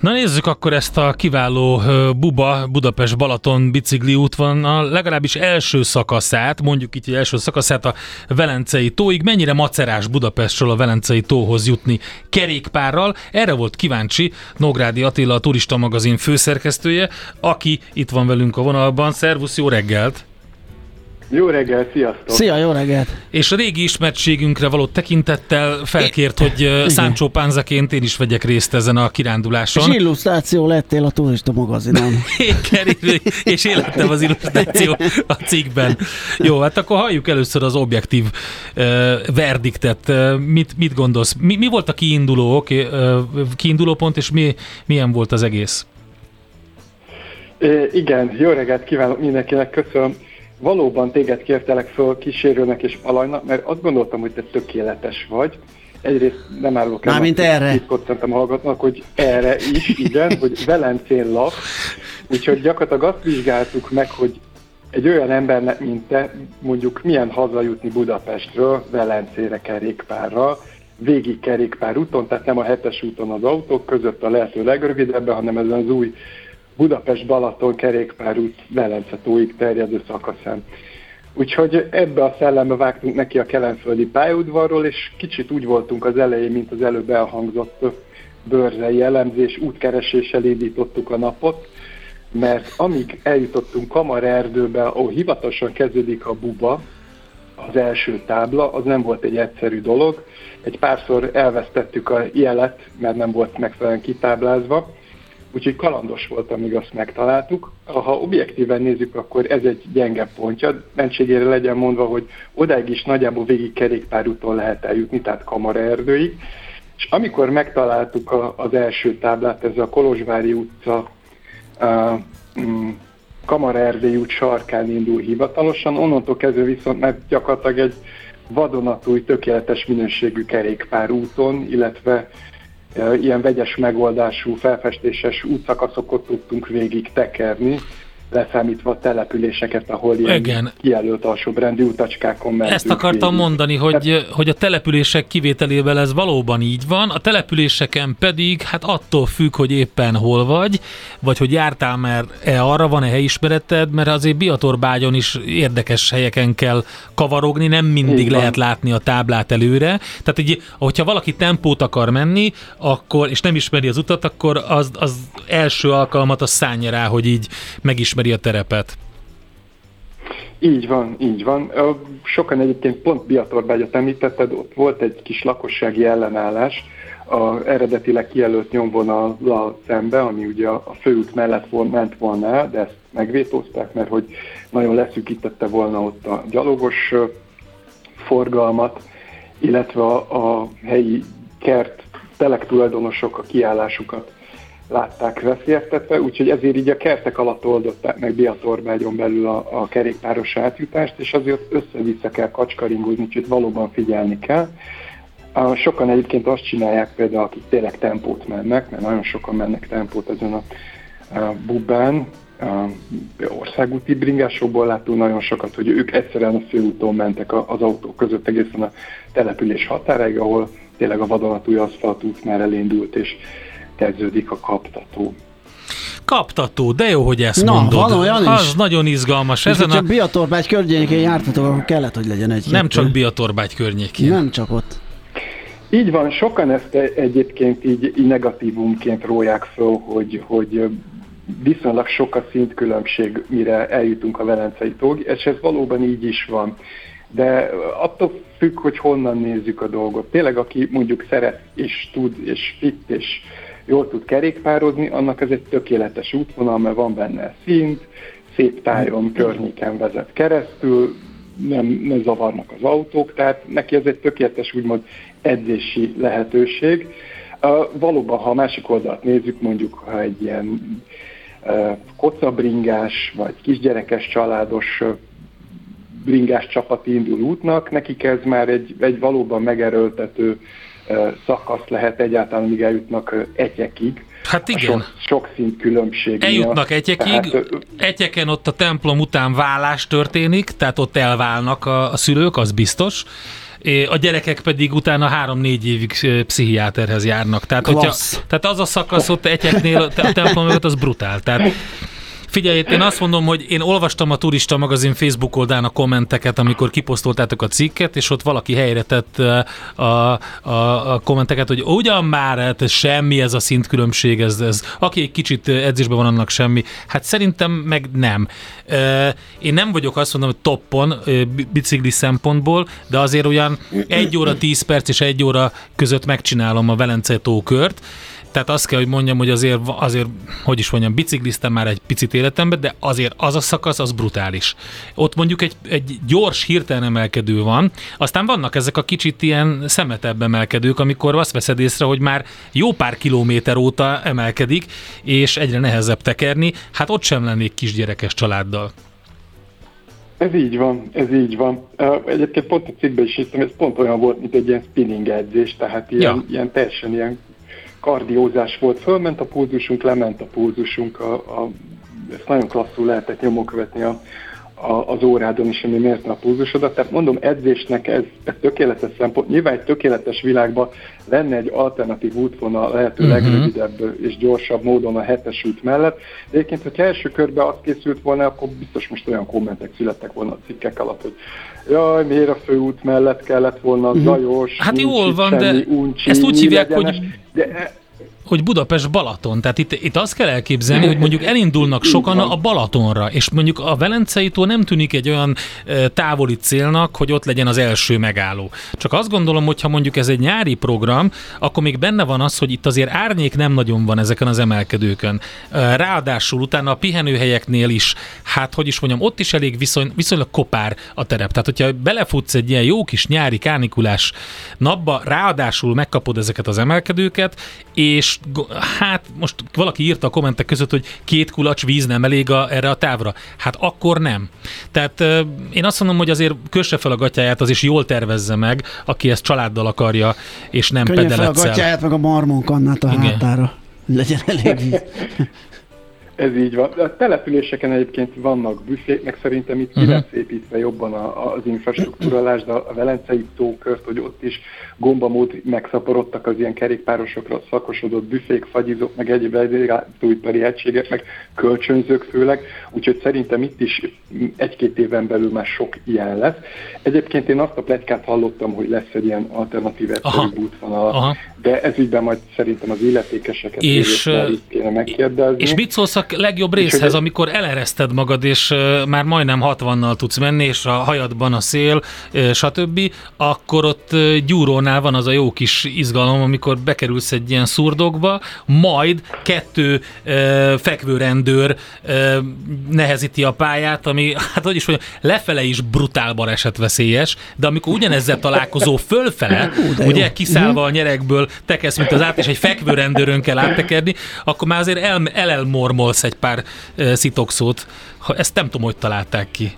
Na nézzük akkor ezt a kiváló Budapest-Balaton bicikli útvonal, legalábbis első szakaszát, mondjuk így, hogy első szakaszát a Velencei tóig. Mennyire macerás Budapestről a Velencei tóhoz jutni kerékpárral? Erre volt kíváncsi Nógrádi Attila, a Turista magazin főszerkesztője, aki itt van velünk a vonalban. Szervusz, jó reggelt! Jó reggelt, sziasztok! Szia, jó reggelt! És a régi ismertségünkre való tekintettel felkért, hogy Sancho Panzaként én is vegyek részt ezen a kiránduláson. És illusztráció lettél a Turista magazinon. És élettem az illusztráció a cikkben. Jó, hát akkor halljuk először az objektív verdiktet. Mit gondolsz? Mi volt a kiinduló pont, és milyen volt az egész? Igen, jó reggelt kívánok mindenkinek, köszönöm. Valóban téged kértelek föl kísérőnek és alajnak, mert azt gondoltam, hogy te tökéletes vagy. Egyrészt nem árulok el, mármint erre. Titkot szerintem hallgatnak, hogy erre is, igen, hogy Velencén laksz. Úgyhogy gyakorlatilag azt vizsgáltuk meg, hogy egy olyan embernek, mint te, mondjuk milyen hazajutni Budapestről Velencére kerékpárral, végig kerékpárúton, tehát nem a 7-es úton az autók között a lehető legrövidebben, hanem ezen az új Budapest-Balaton kerékpárút Velence tóig terjedő szakaszán. Úgyhogy ebbe a szellembe vágtunk neki a kelenföldi pályaudvarról, és kicsit úgy voltunk az elején, mint az előbb elhangzott bőrzei elemzés, útkereséssel indítottuk a napot, mert amíg eljutottunk Kamarerdőbe, ahol hivatalosan kezdődik a Buba, az első tábla, az nem volt egy egyszerű dolog. Egy párszor elvesztettük a jelet, mert nem volt megfelelően kitáblázva, úgyhogy kalandos volt, amíg azt megtaláltuk. Ha objektíven nézzük, akkor ez egy gyenge pontja. Mentségére legyen mondva, hogy odáig is nagyjából végig kerékpárúton lehet eljutni, tehát Kamaraerdőig. És amikor megtaláltuk az első táblát, ez a Kolozsvári utca, Kamaraerdői út sarkán indul hivatalosan, onnantól kezdve viszont már gyakorlatilag egy vadonatúj, tökéletes minőségű kerékpárúton, illetve ilyen vegyes megoldású, felfestéses útszakaszokat tudtunk végig tekerni, leszámítva a településeket, ahol ilyen kijelölt alsóbrendű utacskákon mentünk. Ezt akartam mondani, hogy a települések kivételével ez valóban így van, a településeken pedig hát attól függ, hogy éppen hol vagy hogy jártál már arra, van-e helyismereted, mert azért Biatorbágyon is érdekes helyeken kell kavarogni, nem mindig lehet látni a táblát előre. Tehát így, hogyha valaki tempót akar menni, akkor, és nem ismeri az utat, akkor az első alkalmat az szánja rá, hogy így megismeri a terepet. Így van. Sokan egyébként pont Biatorbágyat említetted, ott volt egy kis lakossági ellenállás az eredetileg kijelölt nyomvonallal szembe, ami ugye a főút mellett ment volna el, de ezt megvétózták, mert hogy nagyon leszűkítette volna ott a gyalogos forgalmat, illetve a helyi telek tulajdonosok a kiállásukat látták veszélyeztetve, úgyhogy ezért így a kertek alatt oldották meg Biatorbágyon belül a kerékpáros átjutást, és azért össze-vissza kell kacskaringózni, úgyhogy valóban figyelni kell. Sokan egyébként azt csinálják például, akik tényleg tempót mennek, mert nagyon sokan mennek tempót ezen a Bubán, országúti bringásokból látunk nagyon sokat, hogy ők egyszerűen a főúton mentek az autók között egészen a település határáig, ahol tényleg a vadonatúj aszfaltút már elindult, és kezdődik a kaptató. Kaptató, de jó, hogy ezt mondod. Van olyan is. Az nagyon izgalmas. És hogyha Biatorbágy környékén jártatok, akkor kellett, hogy legyen egy. Nem csak Biatorbágy környékén. Nem csak ott. Így van, sokan ezt egyébként így negatívumként róják föl, hogy viszonylag sok a szintkülönbség, mire eljutunk a Velencei tóig, és ez valóban így is van. De attól függ, hogy honnan nézzük a dolgot. Tényleg, aki mondjuk szeret, és tud, és fit, és jól tud kerékpározni, annak ez egy tökéletes útvonal, mert van benne szint, szép tájon, környéken vezet keresztül, nem zavarnak az autók, tehát neki ez egy tökéletes úgymond edzési lehetőség. Valóban, ha a másik oldalt nézzük, mondjuk, ha egy ilyen kocabringás, vagy kisgyerekes családos bringás csapat indul útnak, nekik ez már egy valóban megerőltető szakasz lehet egyáltalán, amíg eljutnak Etyekig. Hát igen. Sok szint különbség. Eljutnak Etyekig, Etyeken ott a templom után válás történik, tehát ott elválnak a szülők, az biztos, a gyerekek pedig utána 3-4 évig pszichiáterhez járnak. Tehát, tehát az a szakasz ott egyeknél, a templom mögött, az brutál. Tehát figyelj, én azt mondom, hogy én olvastam a Turista magazin Facebook oldalán a kommenteket, amikor kiposztoltátok a cikket, és ott valaki helyre tett a kommenteket, hogy ugyan már, hát semmi ez a szintkülönbség, ez aki egy kicsit edzésben van, annak semmi. Hát szerintem meg nem. Én nem vagyok azt mondom, hogy toppon bicikli szempontból, de azért olyan 1 óra 10 perc és 1 óra között megcsinálom a Velence-tó kört. Tehát azt kell, hogy mondjam, hogy azért, hogy is mondjam, bicikliztem már egy picit életemben, de azért az a szakasz, az brutális. Ott mondjuk egy gyors, hirtelen emelkedő van, aztán vannak ezek a kicsit ilyen szemetebb emelkedők, amikor azt veszed észre, hogy már jó pár kilométer óta emelkedik, és egyre nehezebb tekerni, hát ott sem lennék kisgyerekes családdal. Ez így van. Egyébként pont a cikkben is hittem, ez pont olyan volt, mint egy ilyen spinning edzés, tehát ilyen teljesen ilyen kardiózás volt, fölment a pulzusunk, lement a pulzusunk, ezt nagyon klasszul lehetett nyomon követni az órádon is, ami mérte a pulzusodat. Tehát mondom, edzésnek ez tökéletes szempont. Nyilván egy tökéletes világban lenne egy alternatív útvonal, lehető legrövidebb és gyorsabb módon a 7-es út mellett. De egyébként, hogyha első körben az készült volna, akkor biztos most olyan kommentek születtek volna a cikkek alatt, hogy jaj, miért a főút mellett kellett volna zajos, hát jól van, de uncsi, ezt úgy hívják, legyenes, hogy Budapest-Balaton. Tehát itt azt kell elképzelni, hogy mondjuk elindulnak sokan a Balatonra, és mondjuk a Velencei-tó nem tűnik egy olyan távoli célnak, hogy ott legyen az első megálló. Csak azt gondolom, hogy ha mondjuk ez egy nyári program, akkor még benne van az, hogy itt azért árnyék nem nagyon van ezeken az emelkedőkön. Ráadásul utána a pihenőhelyeknél is, hát hogy is mondjam, ott is elég viszonylag kopár a terep. Tehát, hogyha belefutsz egy ilyen jó kis nyári kánikulás napba, ráadásul megkapod ezeket az emelkedőket, és hát most valaki írta a kommentek között, hogy 2 kulacs víz nem elég erre a távra. Hát akkor nem. Tehát én azt mondom, hogy azért kösse fel a gatyáját, az is jól tervezze meg, aki ezt családdal akarja, és nem pedeleccel. Könnye fel a gatyáját, meg a marmonkannát a hátára. Legyen elég víz. Ez így van. A településeken egyébként vannak büfék, meg szerintem itt ki lesz építve jobban az infrastruktúrálás, de a Velencei-tó kört, hogy ott is gombamód megszaporodtak az ilyen kerékpárosokra szakosodott büfék, fagyizók, meg egyéb vendéglátóipari egységek, meg kölcsönzők főleg, úgyhogy szerintem itt is 1-2 éven belül már sok ilyen lesz. Egyébként én azt a pletykát hallottam, hogy lesz egy ilyen alternatív egyszerű útvonal, de ez ügyben majd szerintem az illetékeseket kéne megkérdezni. És mit szólsz a legjobb részhez, amikor elereszted magad, és már majdnem 60-nal tudsz menni, és a hajadban a szél, stb., akkor ott Gyúrónál van az a jó kis izgalom, amikor bekerülsz egy ilyen szurdokba, majd 2 fekvőrendőr nehezíti a pályát, ami, hát hogy is mondjam, lefele is brutál balesetveszélyes, de amikor ugyanezzel találkozó fölfele, ugye kiszállva a nyerekből tekesz, mint az át, és egy fekvőrendőrön kell áttekerni, akkor már azért elmormolsz egy pár szitokszót. Ezt nem tudom, hogy találták ki.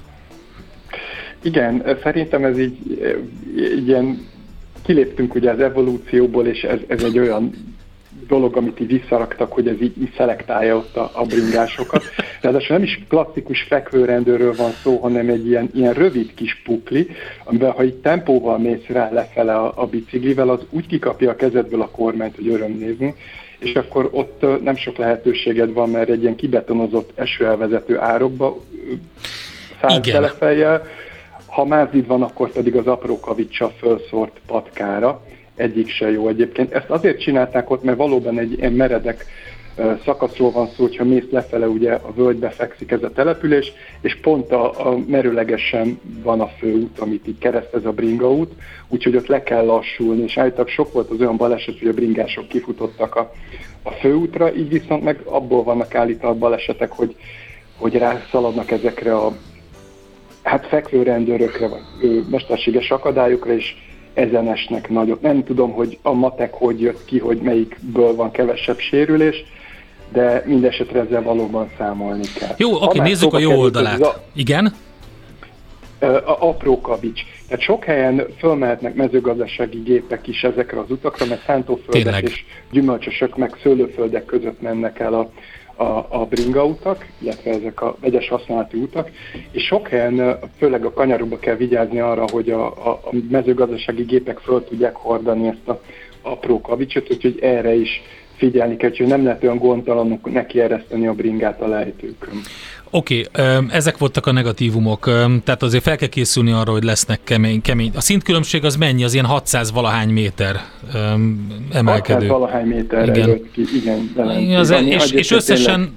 Igen, szerintem ez így ilyen kiléptünk ugye az evolúcióból, és ez egy olyan dolog, amit így visszaraktak, hogy ez így szelektálja ott a bringásokat. Ráadásul nem is klasszikus fekvőrendőről van szó, hanem egy ilyen rövid kis pukli, amiben ha így tempóval mész rá lefele a biciklivel, az úgy kikapja a kezedből a kormányt, hogy öröm nézni, és akkor ott nem sok lehetőséged van, mert egy ilyen kibetonozott esőelvezető árokba szállsz telefejjel. Ha mázid van, akkor pedig az apró kavicsal fölszórt patkára. Egyik se jó egyébként. Ezt azért csinálták ott, mert valóban egy ilyen meredek szakaszról van szó, hogyha mész lefele, ugye a völgybe fekszik ez a település, és pont a merőlegesen van a főút, amit így keresztez a bringaút, úgyhogy ott le kell lassulni, és állítólag sok volt az olyan baleset, hogy a bringások kifutottak a főútra, így viszont meg abból vannak állítólag balesetek, hogy rászaladnak ezekre a fekvőrendőrökre, vagy mesterséges akadályokra, és ezen esnek nagyot. Nem tudom, hogy a matek hogy jött ki, hogy melyikből van kevesebb sérülés, de mindesetre ezzel valóban számolni kell. Jó, oké, nézzük a jó oldalát. Igen? apró kavics. Tehát sok helyen fölmehetnek mezőgazdasági gépek is ezekre az utakra, mert szántóföldek Tényleg. és gyümölcsösök meg szőlőföldek között mennek el a bringautak, illetve ezek a vegyes használatú utak, és sok helyen, főleg a kanyarokba kell vigyázni arra, hogy a mezőgazdasági gépek föl tudják hordani ezt a apró kavicsot, úgyhogy erre is figyelni kell, hogy nem lehet olyan gondtalanul nekiereszteni a bringát a lejtőkön. Oké, ezek voltak a negatívumok, tehát azért fel kell készülni arra, hogy lesznek kemény. A szintkülönbség az mennyi? Az ilyen 600 valahány méter emelkedő. 600 valahány méterre jött ki, igen. És összesen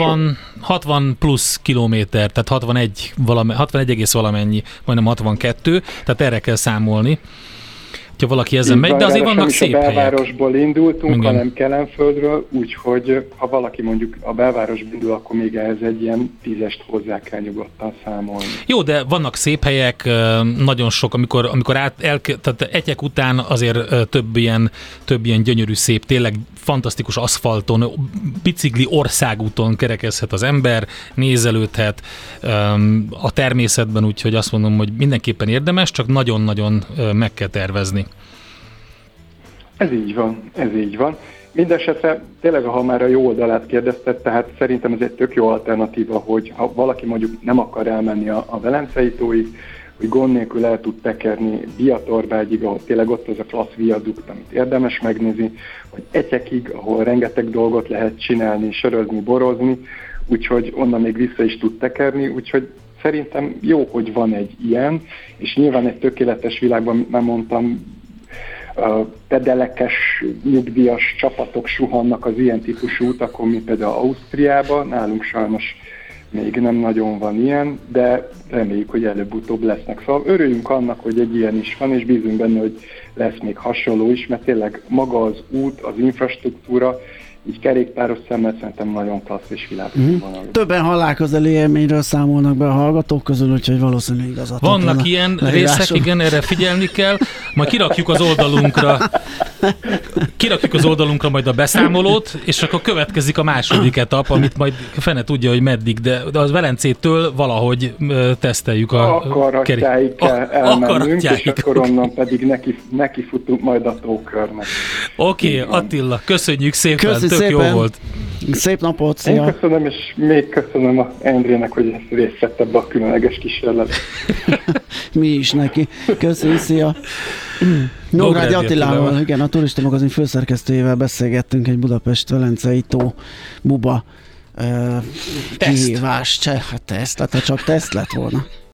60 plusz kilométer, tehát 61 valamennyi, majdnem 62, tehát erre kell számolni. Ha valaki ezen megy, de azért vannak szép helyek. A belvárosból indultunk, hanem Kelenföldről, úgyhogy ha valaki mondjuk a belvárosból indul, akkor még ehhez egy ilyen 10-est hozzá kell nyugodtan számolni. Jó, de vannak szép helyek, nagyon sok, amikor tehát Etyek után azért több ilyen gyönyörű szép, tényleg fantasztikus aszfalton, bicikli országúton kerekezhet az ember, nézelődhet a természetben, úgyhogy azt mondom, hogy mindenképpen érdemes, csak nagyon-nagyon meg kell tervezni. Ez így van. Mindenesetre tényleg, ha már a jó oldalát kérdezted, tehát szerintem ez egy tök jó alternatíva, hogy ha valaki mondjuk nem akar elmenni a Velencei tóig, hogy gond nélkül el tud tekerni Biatorbágyig, ahol tényleg ott az a klassz viadukt, amit érdemes megnézni, vagy Etyekig, ahol rengeteg dolgot lehet csinálni, sörözni, borozni, úgyhogy onnan még vissza is tud tekerni, úgyhogy szerintem jó, hogy van egy ilyen, és nyilván egy tökéletes világban, már mondtam, pedelekes, nyugdíjas csapatok suhannak az ilyen típusú utakon, mint például Ausztriában. Nálunk sajnos még nem nagyon van ilyen, de reméljük, hogy előbb-utóbb lesznek. Szóval örüljünk annak, hogy egy ilyen is van, és bízunk benne, hogy lesz még hasonló is, mert tényleg maga az út, az infrastruktúra, így kerékpáros szemmel szerintem nagyon klassz és világos van. Többen halálközeli élményről számolnak be a hallgatók közül, úgyhogy valószínűleg igazat. Vannak ilyen részek, igen, erre figyelni kell. Majd kirakjuk az oldalunkra majd a beszámolót, és akkor következik a második etap, amit majd fene tudja, hogy meddig, de az Velencétől valahogy teszteljük a Akarratjáig kell elmennünk, és akkor onnan pedig nekifutunk majd a tókörnek. Oké, Attila, köszönjük szépen, tök szépen. jó volt. Szép napot, szia! Én köszönöm, és még köszönöm a Endrének, hogy részt vett ebbe a különleges kísérletbe. Mi is neki. Köszönjük, szia! Nógrádi Attilával, igen, a Turista Magazin főszerkesztőjével beszélgettünk egy Budapest-Velencei tó buba kihívás. Teszt, hát csak teszt lett volna.